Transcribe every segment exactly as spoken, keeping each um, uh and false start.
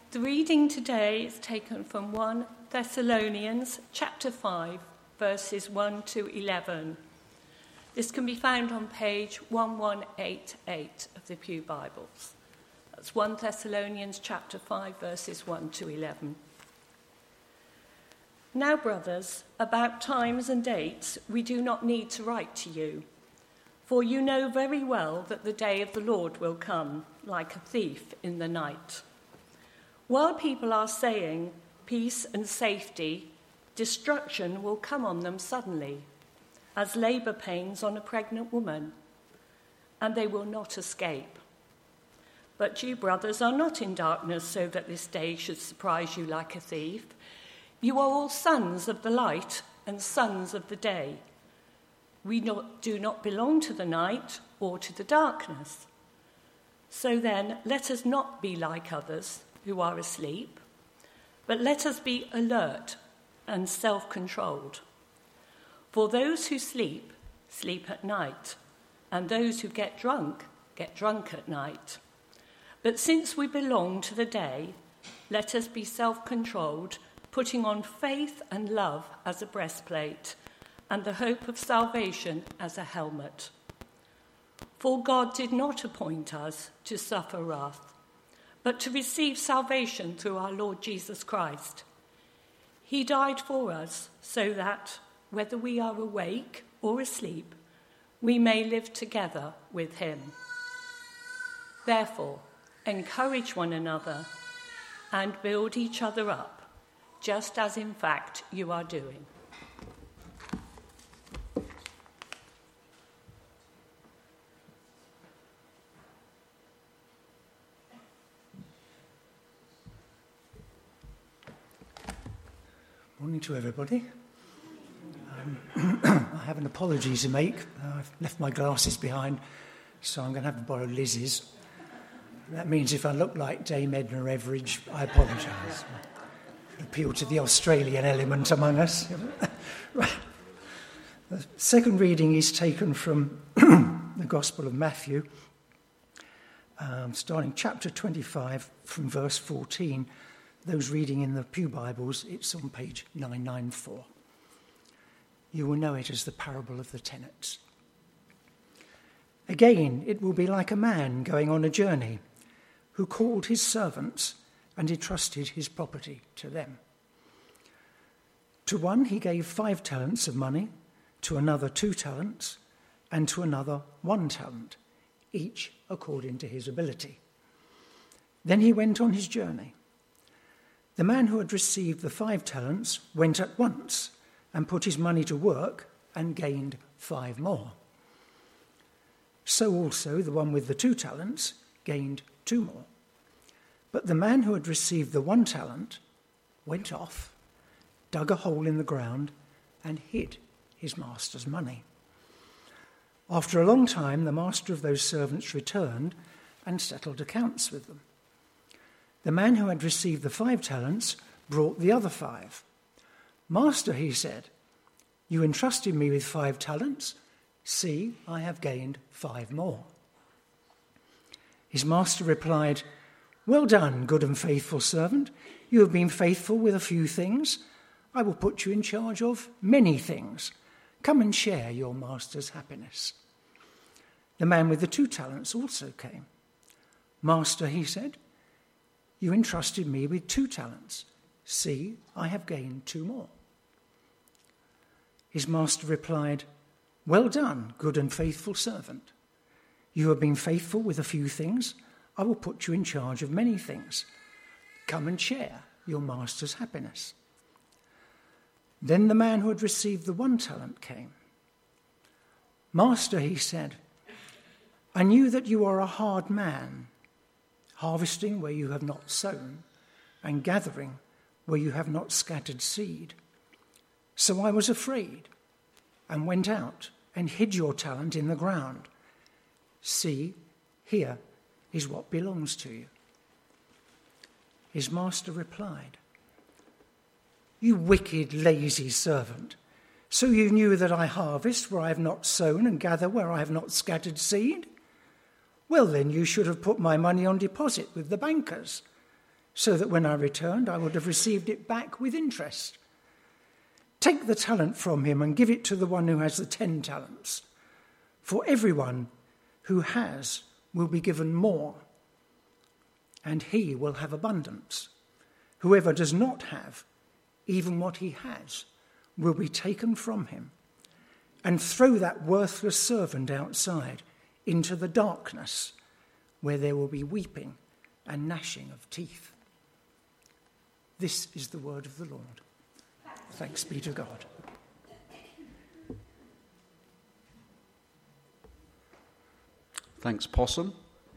The reading today is taken from First Thessalonians chapter five, verses one to eleven. This can be found on page eleven eighty-eight of the Pew Bibles. That's First Thessalonians chapter five, verses one to eleven. Now, brothers, about times and dates we do not need to write to you, for you know very well that the day of the Lord will come like a thief in the night. While people are saying peace and safety, destruction will come on them suddenly, as labour pains on a pregnant woman, and they will not escape. But you, brothers, are not in darkness so that this day should surprise you like a thief. You are all sons of the light and sons of the day. We not, do not belong to the night or to the darkness. So then, let us not be like others who are asleep, but let us be alert and self-controlled. For those who sleep, sleep at night, and those who get drunk, get drunk at night. But since we belong to the day, let us be self-controlled, putting on faith and love as a breastplate, and the hope of salvation as a helmet. For God did not appoint us to suffer wrath, but to receive salvation through our Lord Jesus Christ. He died for us so that, whether we are awake or asleep, we may live together with him. Therefore, encourage one another and build each other up, just as in fact you are doing. Morning to everybody. Um, I have an apology to make. Uh, I've left my glasses behind, so I'm going to have to borrow Liz's. That means if I look like Dame Edna Everage, I apologise. Appeal to the Australian element among us. Right. The second reading is taken from the Gospel of Matthew, um, starting chapter twenty-five from verse fourteen. Those reading in the Pew Bibles, it's on page nine ninety-four. You will know it as the parable of the tenants. Again, it will be like a man going on a journey who called his servants and entrusted his property to them. To one he gave five talents of money, to another two talents, and to another one talent, each according to his ability. Then he went on his journey. The man who had received the five talents went at once and put his money to work and gained five more. So also the one with the two talents gained two more. But the man who had received the one talent went off, dug a hole in the ground, and hid his master's money. After a long time, the master of those servants returned and settled accounts with them. The man who had received the five talents brought the other five. Master, he said, you entrusted me with five talents. See, I have gained five more. His master replied, well done, good and faithful servant. You have been faithful with a few things. I will put you in charge of many things. Come and share your master's happiness. The man with the two talents also came. Master, he said, you entrusted me with two talents. See, I have gained two more. His master replied, well done, good and faithful servant. You have been faithful with a few things. I will put you in charge of many things. Come and share your master's happiness. Then the man who had received the one talent came. Master, he said, I knew that you are a hard man, harvesting where you have not sown, and gathering where you have not scattered seed. So I was afraid, and went out and hid your talent in the ground. See, here is what belongs to you. His master replied, you wicked, lazy servant. So you knew that I harvest where I have not sown and gather where I have not scattered seed? Well, then you should have put my money on deposit with the bankers. so that when I returned, I would have received it back with interest. Take the talent from him and give it to the one who has the ten talents. For everyone who has will be given more, and he will have abundance. Whoever does not have, even what he has, will be taken from him. And throw that worthless servant outside into the darkness, where there will be weeping and gnashing of teeth. This is the word of the Lord. Thanks be to God. Thanks, Possum.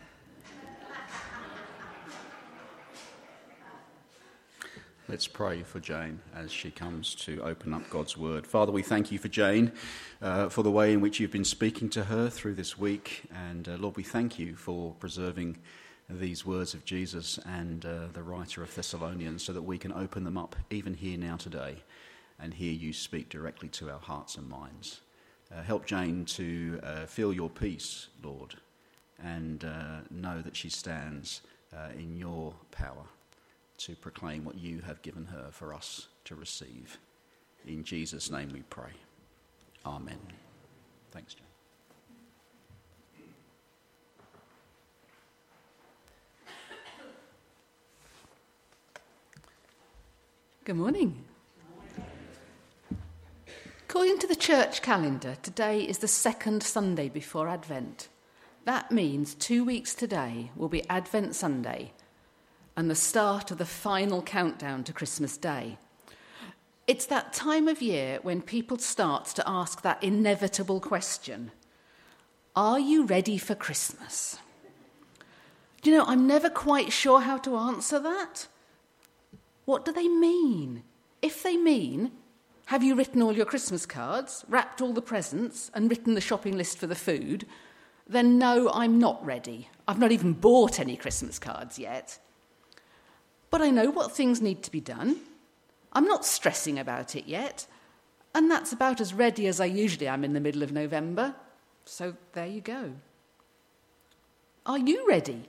Let's pray for Jane as she comes to open up God's word. Father, we thank you for Jane, uh, for the way in which you've been speaking to her through this week. And uh, Lord, we thank you for preserving these words of Jesus and uh, the writer of Thessalonians so that we can open them up even here now today and hear you speak directly to our hearts and minds. Uh, help Jane to uh, feel your peace, Lord, and uh, know that she stands uh, in your power to proclaim what you have given her for us to receive. In Jesus' name we pray. Amen. Thanks, Jane. Good morning. According to the church calendar, today is the second Sunday before Advent. That means two weeks today will be Advent Sunday and the start of the final countdown to Christmas Day. It's that time of year when people start to ask that inevitable question, are you ready for Christmas? You know, I'm never quite sure how to answer that. What do they mean? If they mean, have you written all your Christmas cards, wrapped all the presents, and written the shopping list for the food, then no, I'm not ready. I've not even bought any Christmas cards yet. But I know what things need to be done. I'm not stressing about it yet. And that's about as ready as I usually am in the middle of November. So there you go. Are you ready?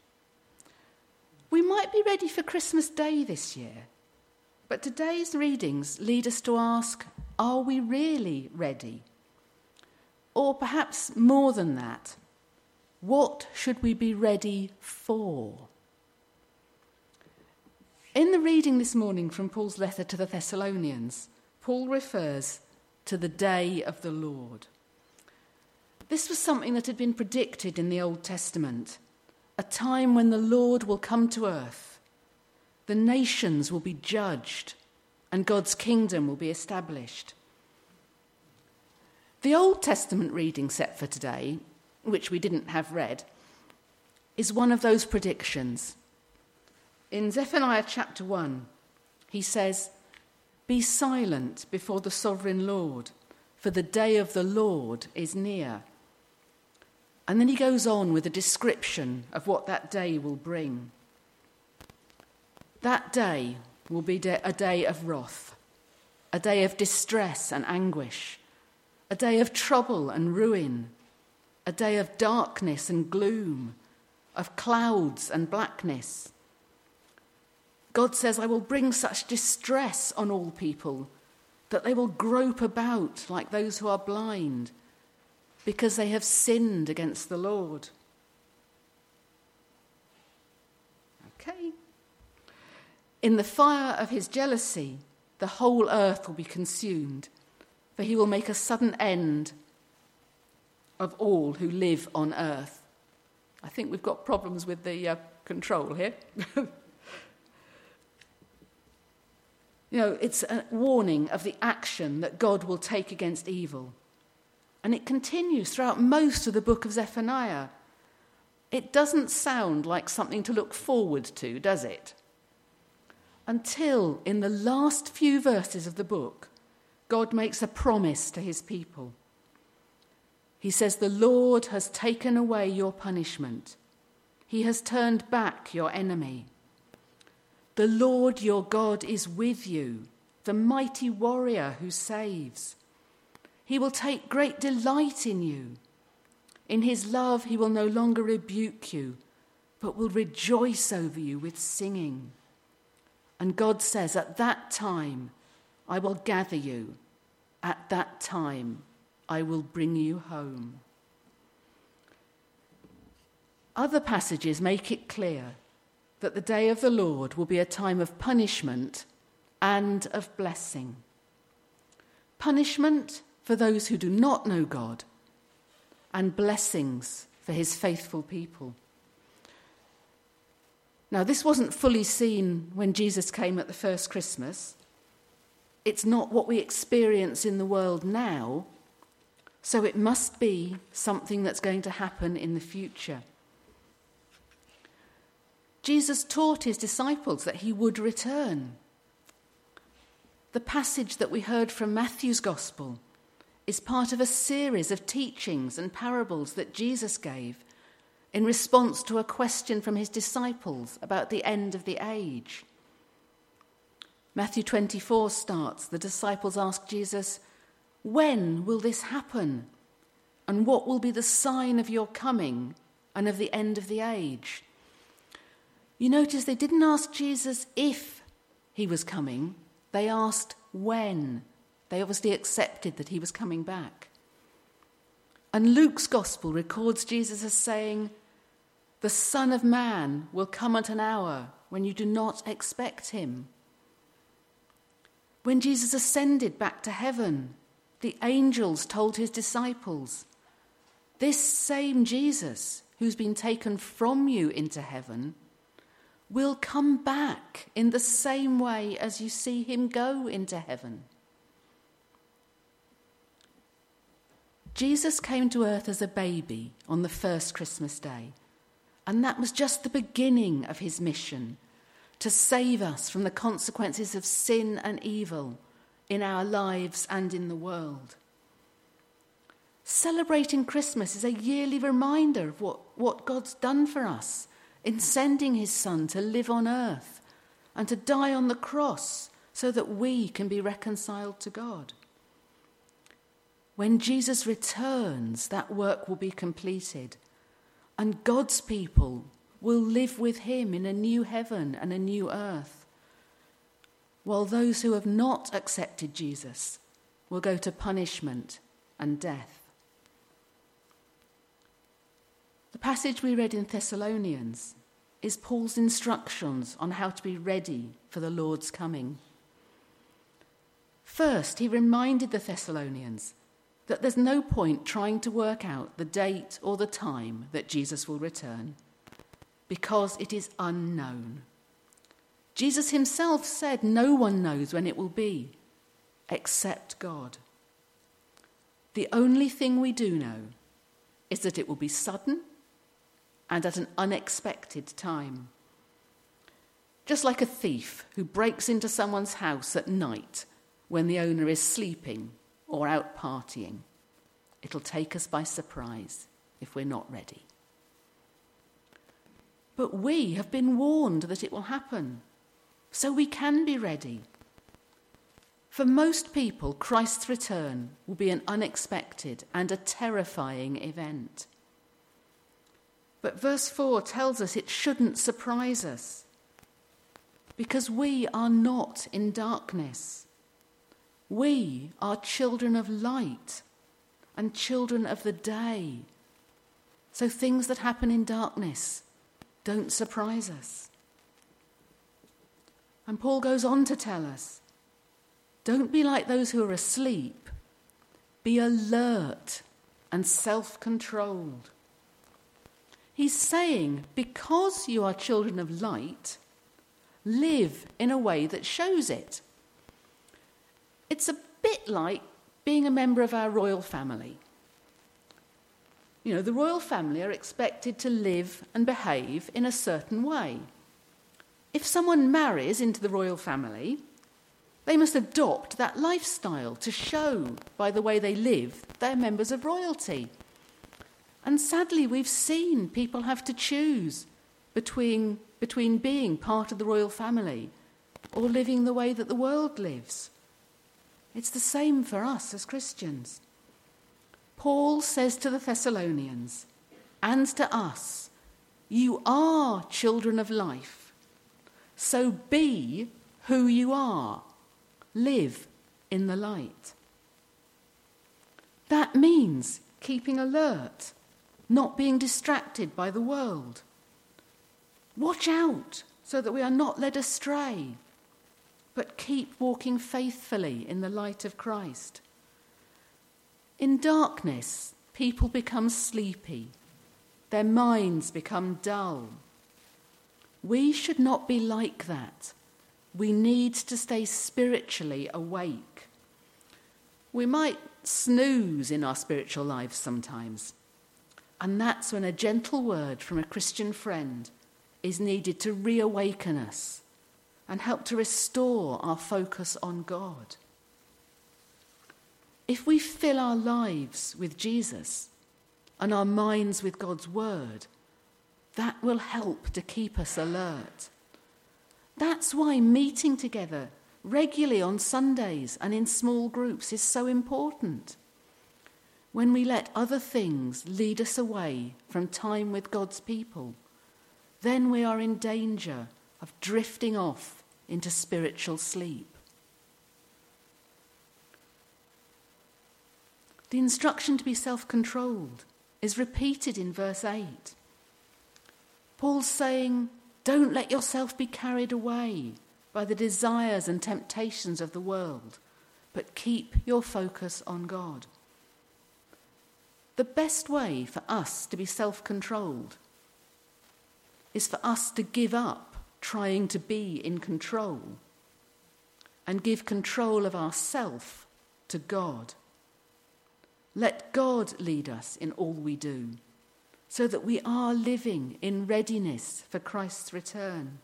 We might be ready for Christmas Day this year. But today's readings lead us to ask, are we really ready? Or perhaps more than that, what should we be ready for? In the reading this morning from Paul's letter to the Thessalonians, Paul refers to the day of the Lord. This was something that had been predicted in the Old Testament, a time when the Lord will come to earth, the nations will be judged, and God's kingdom will be established. The Old Testament reading set for today, which we didn't have read, is one of those predictions. In Zephaniah chapter one, he says, "Be silent before the sovereign Lord, for the day of the Lord is near." And then he goes on with a description of what that day will bring. That day will be a day of wrath, a day of distress and anguish, a day of trouble and ruin, a day of darkness and gloom, of clouds and blackness. God says, I will bring such distress on all people that they will grope about like those who are blind because they have sinned against the Lord. Okay. In the fire of his jealousy, the whole earth will be consumed, for he will make a sudden end of all who live on earth. I think we've got problems with the uh, control here. You know, it's a warning of the action that God will take against evil. And it continues throughout most of the book of Zephaniah. It doesn't sound like something to look forward to, does it? Until in the last few verses of the book, God makes a promise to his people. He says, the Lord has taken away your punishment. He has turned back your enemy. The Lord your God is with you, the mighty warrior who saves. He will take great delight in you. In his love he will no longer rebuke you, but will rejoice over you with singing. And God says, at that time I will gather you. At that time I will bring you home. Other passages make it clear that the day of the Lord will be a time of punishment and of blessing. Punishment for those who do not know God, and blessings for his faithful people. Now, this wasn't fully seen when Jesus came at the first Christmas. It's not what we experience in the world now, so it must be something that's going to happen in the future. Jesus taught his disciples that he would return. The passage that we heard from Matthew's Gospel is part of a series of teachings and parables that Jesus gave in response to a question from his disciples about the end of the age. Matthew twenty-four starts, the disciples ask Jesus, "When will this happen? And what will be the sign of your coming and of the end of the age?" You notice they didn't ask Jesus if he was coming, they asked when. They obviously accepted that he was coming back. And Luke's Gospel records Jesus as saying, "The Son of Man will come at an hour when you do not expect him." When Jesus ascended back to heaven, the angels told his disciples, "This same Jesus who's been taken from you into heaven will come back in the same way as you see him go into heaven." Jesus came to earth as a baby on the first Christmas day, and that was just the beginning of his mission, to save us from the consequences of sin and evil in our lives and in the world. Celebrating Christmas is a yearly reminder of what, what God's done for us in sending his Son to live on earth and to die on the cross so that we can be reconciled to God. When Jesus returns, that work will be completed, and God's people will live with him in a new heaven and a new earth, while those who have not accepted Jesus will go to punishment and death. The passage we read in Thessalonians is Paul's instructions on how to be ready for the Lord's coming. First, he reminded the Thessalonians that there's no point trying to work out the date or the time that Jesus will return, because it is unknown. Jesus himself said no one knows when it will be, except God. The only thing we do know is that it will be sudden and at an unexpected time. Just like a thief who breaks into someone's house at night when the owner is sleeping or out partying, it'll take us by surprise if we're not ready. But we have been warned that it will happen, so we can be ready. For most people, Christ's return will be an unexpected and a terrifying event. But verse four tells us it shouldn't surprise us, because we are not in darkness. We are children of light and children of the day. So things that happen in darkness don't surprise us. And Paul goes on to tell us, don't be like those who are asleep. Be alert and self-controlled. He's saying, because you are children of light, live in a way that shows it. It's a bit like being a member of our royal family. You know, the royal family are expected to live and behave in a certain way. If someone marries into the royal family, they must adopt that lifestyle to show by the way they live they're members of royalty. And sadly, we've seen people have to choose between, between being part of the royal family or living the way that the world lives. It's the same for us as Christians. Paul says to the Thessalonians and to us, you are children of life, so be who you are. Live in the light. That means keeping alert, not being distracted by the world. Watch out so that we are not led astray, but keep walking faithfully in the light of Christ. In darkness, people become sleepy. Their minds become dull. We should not be like that. We need to stay spiritually awake. We might snooze in our spiritual lives sometimes, and that's when a gentle word from a Christian friend is needed to reawaken us and help to restore our focus on God. If we fill our lives with Jesus and our minds with God's word, that will help to keep us alert. That's why meeting together regularly on Sundays and in small groups is so important. When we let other things lead us away from time with God's people, then we are in danger of drifting off into spiritual sleep. The instruction to be self-controlled is repeated in verse eight. Paul's saying, don't let yourself be carried away by the desires and temptations of the world, but keep your focus on God. The best way for us to be self-controlled is for us to give up trying to be in control and give control of ourself to God. Let God lead us in all we do, so that we are living in readiness for Christ's return.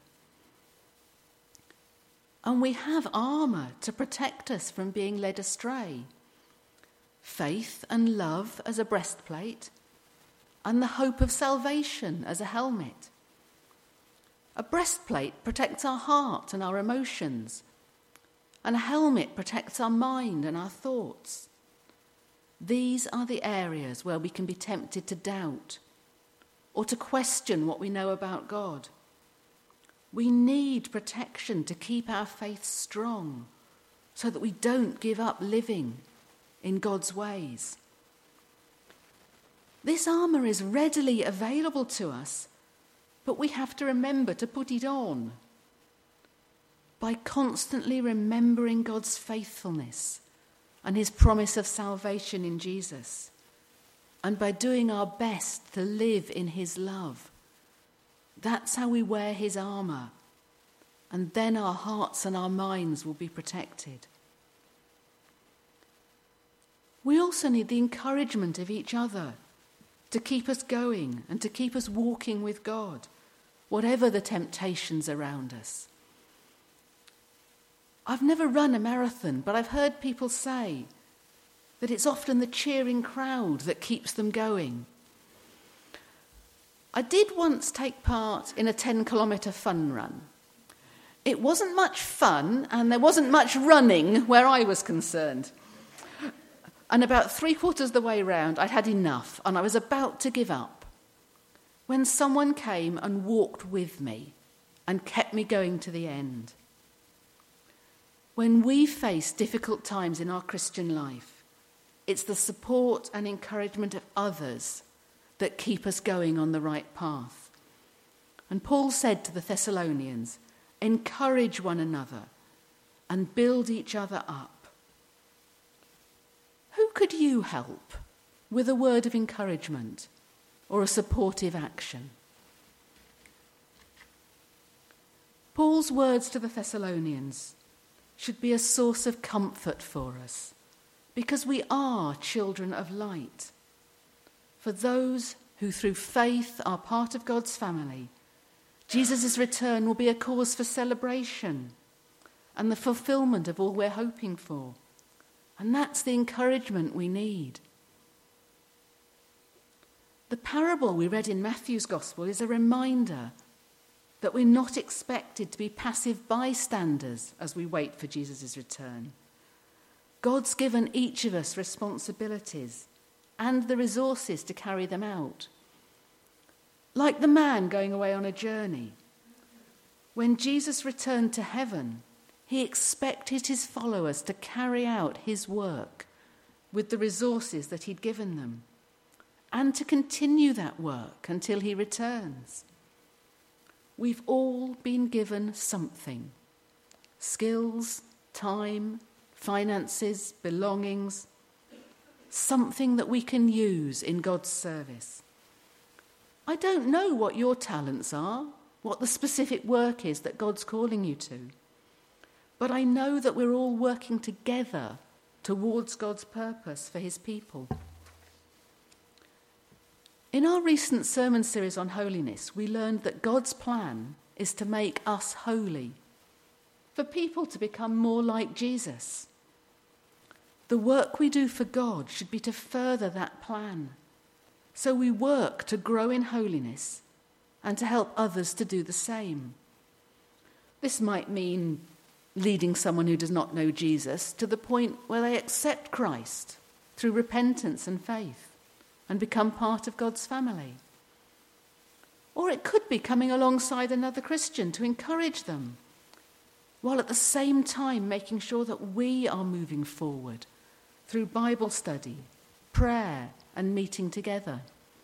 And we have armour to protect us from being led astray. Faith and love as a breastplate, and the hope of salvation as a helmet. A breastplate protects our heart and our emotions, and a helmet protects our mind and our thoughts. These are the areas where we can be tempted to doubt or to question what we know about God. We need protection to keep our faith strong so that we don't give up living in God's ways. This armour is readily available to us, but we have to remember to put it on. By constantly remembering God's faithfulness and his promise of salvation in Jesus, and by doing our best to live in his love. That's how we wear his armour, and then our hearts and our minds will be protected. We also need the encouragement of each other to keep us going and to keep us walking with God, whatever the temptations around us. I've never run a marathon, but I've heard people say that it's often the cheering crowd that keeps them going. I did once take part in a ten-kilometre fun run. It wasn't much fun, and there wasn't much running where I was concerned. And about three-quarters of the way round, I'd had enough, and I was about to give up, when someone came and walked with me and kept me going to the end. When we face difficult times in our Christian life, it's the support and encouragement of others that keep us going on the right path. And Paul said to the Thessalonians, encourage one another and build each other up. Who could you help with a word of encouragement or a supportive action? Paul's words to the Thessalonians should be a source of comfort for us, because we are children of light. For those who through faith are part of God's family, Jesus' return will be a cause for celebration and the fulfillment of all we're hoping for. And that's the encouragement we need. The parable we read in Matthew's Gospel is a reminder that we're not expected to be passive bystanders as we wait for Jesus' return. God's given each of us responsibilities and the resources to carry them out. Like the man going away on a journey, when Jesus returned to heaven, He expected his followers to carry out his work with the resources that he'd given them, and to continue that work until he returns. We've all been given something: skills, time, finances, belongings, something that we can use in God's service. I don't know what your talents are, what the specific work is that God's calling you to, but I know that we're all working together towards God's purpose for his people. In our recent sermon series on holiness, we learned that God's plan is to make us holy, for people to become more like Jesus. The work we do for God should be to further that plan. So we work to grow in holiness and to help others to do the same. This might mean leading someone who does not know Jesus to the point where they accept Christ through repentance and faith and become part of God's family. Or it could be coming alongside another Christian to encourage them, while at the same time making sure that we are moving forward through Bible study, prayer, and meeting together.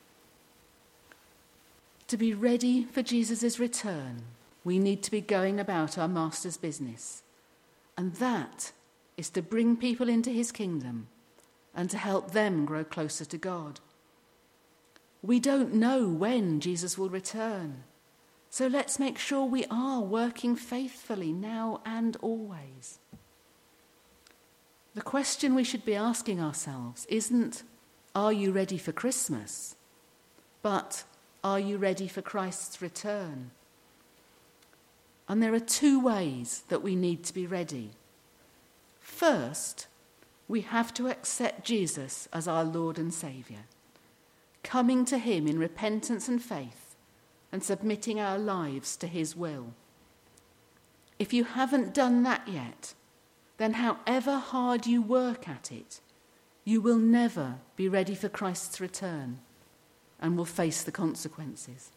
To be ready for Jesus' return, we need to be going about our Master's business, and that is to bring people into his kingdom and to help them grow closer to God. We don't know when Jesus will return, so let's make sure we are working faithfully now and always. The question we should be asking ourselves isn't, are you ready for Christmas? But, are you ready for Christ's return? And there are two ways that we need to be ready. First, we have to accept Jesus as our Lord and Saviour, coming to him in repentance and faith and submitting our lives to his will. If you haven't done that yet, then however hard you work at it, you will never be ready for Christ's return and will face the consequences.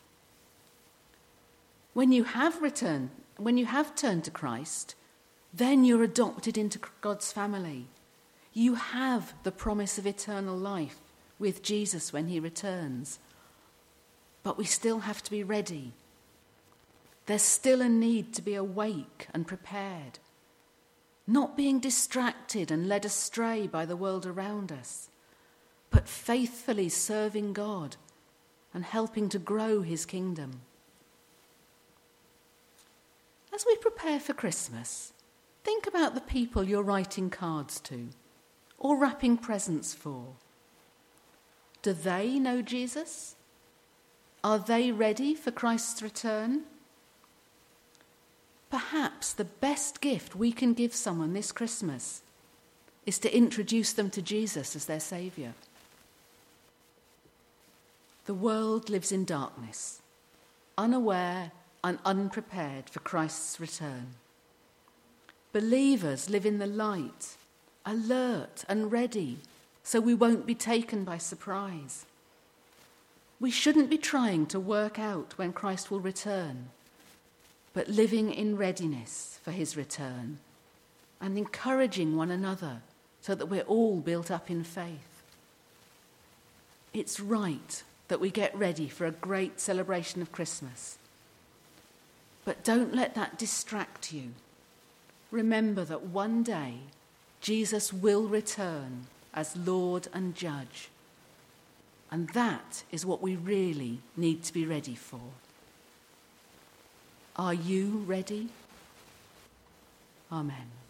When you have returned, when you have turned to Christ, then you're adopted into God's family. You have the promise of eternal life with Jesus when he returns. But we still have to be ready. There's still a need to be awake and prepared, not being distracted and led astray by the world around us, but faithfully serving God and helping to grow his kingdom. As we prepare for Christmas, think about the people you're writing cards to or wrapping presents for. Do they know Jesus? Are they ready for Christ's return? Perhaps the best gift we can give someone this Christmas is to introduce them to Jesus as their Saviour. The world lives in darkness, unaware and unprepared for Christ's return. Believers live in the light, alert and ready, so we won't be taken by surprise. We shouldn't be trying to work out when Christ will return, but living in readiness for his return and encouraging one another so that we're all built up in faith. It's right that we get ready for a great celebration of Christmas, but don't let that distract you. Remember that one day Jesus will return as Lord and Judge. And that is what we really need to be ready for. Are you ready? Amen.